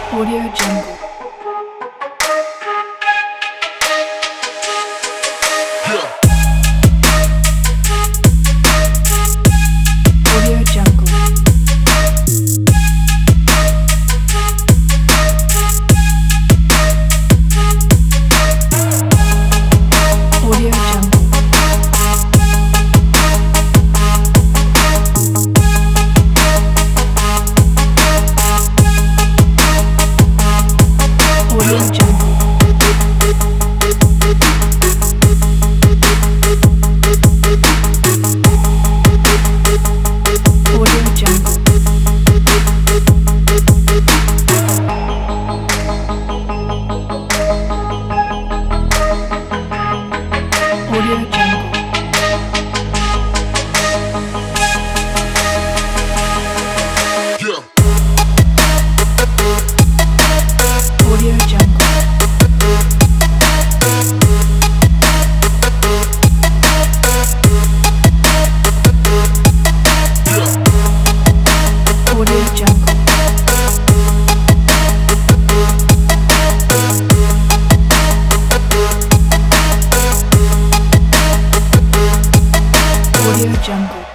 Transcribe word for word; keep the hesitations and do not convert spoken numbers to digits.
Audio Jungle. Audio Jungle. Audio Jungle. Audio Jungle. Audio Jungle. Audio Jungle. Yeah. Audio Jungle. Audio Jungle. Audio Jungle.